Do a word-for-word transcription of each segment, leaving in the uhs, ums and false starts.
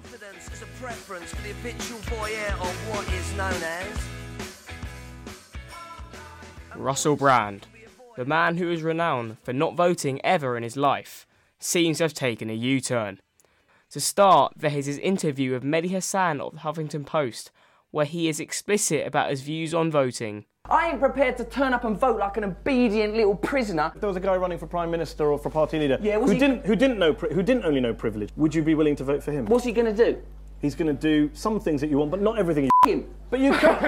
Confidence is a preference for the habitual voyeur of what is known as Russell Brand, the man who is renowned for not voting ever in his life, seems to have taken a U-turn. To start, there is his interview with Mehdi Hasan of the Huffington Post, where he is explicit about his views on voting. I ain't prepared to turn up and vote like an obedient little prisoner. If there was a guy running for Prime Minister or for party leader yeah, who, he... didn't, who, didn't know, who didn't only know privilege, would you be willing to vote for him? What's he going to do? He's going to do some things that you want, but not everything. F*** him. But you can't...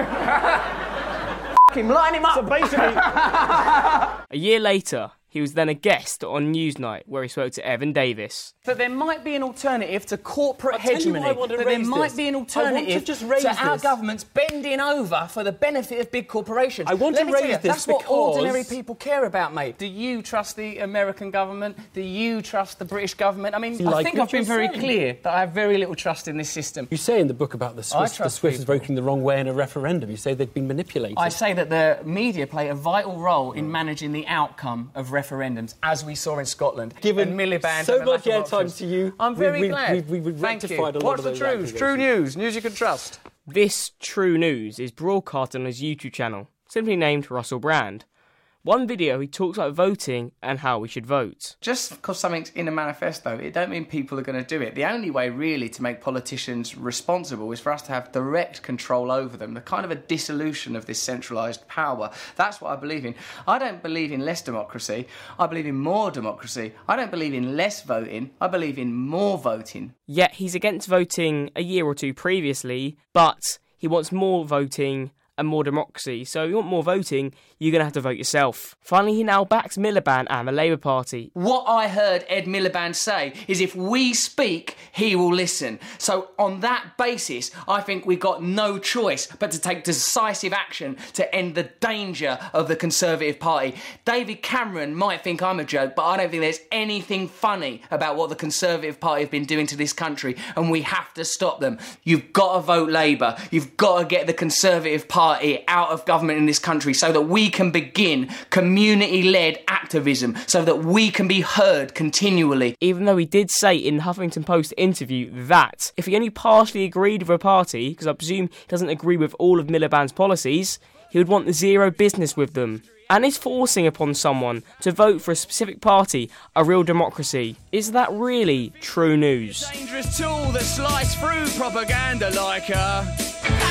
F*** him, line him up! So basically... A year later, he was then a guest on Newsnight, where he spoke to Evan Davis. That there might be an alternative to corporate hegemony. That there might this. be an alternative to, just raise to our this. governments bending over for the benefit of big corporations. I want Let to me raise tell you, this that's what because... ordinary people care about, mate. Do you trust the American government? Do you trust the British government? I mean, I like think I've been very saying? clear that I have very little trust in this system. You say in the book about the Swiss, the Swiss voting the wrong way in a referendum. You say they've been manipulated. I say that the media play a vital role in managing the outcome of referendums, as we saw in Scotland. Given and Miliband so much airtime to you, I'm very we, glad. We've, we've, we've Thank rectified you. a lot Watch of the those truth. True news. News you can trust. This True News is broadcast on his YouTube channel, simply named Russell Brand. One video, he talks about voting and how we should vote. Just because something's in a manifesto, it don't mean people are going to do it. The only way, really, to make politicians responsible is for us to have direct control over them, the kind of a dissolution of this centralised power. That's what I believe in. I don't believe in less democracy. I believe in more democracy. I don't believe in less voting. I believe in more voting. Yet he's against voting a year or two previously, but he wants more voting and more democracy. So if you want more voting, you're going to have to vote yourself. Finally, he now backs Miliband and the Labour Party. What I heard Ed Miliband say is if we speak, he will listen. So on that basis, I think we've got no choice but to take decisive action to end the danger of the Conservative Party. David Cameron might think I'm a joke, but I don't think there's anything funny about what the Conservative Party have been doing to this country, and we have to stop them. You've got to vote Labour. You've got to get the Conservative Party out of government in this country so that we can begin community-led activism, so that we can be heard continually. Even though he did say in the Huffington Post interview that if he only partially agreed with a party, because I presume he doesn't agree with all of Miliband's policies, he would want zero business with them. And is forcing upon someone to vote for a specific party a real democracy? Is that really true news? dangerous tool that slices through propaganda like a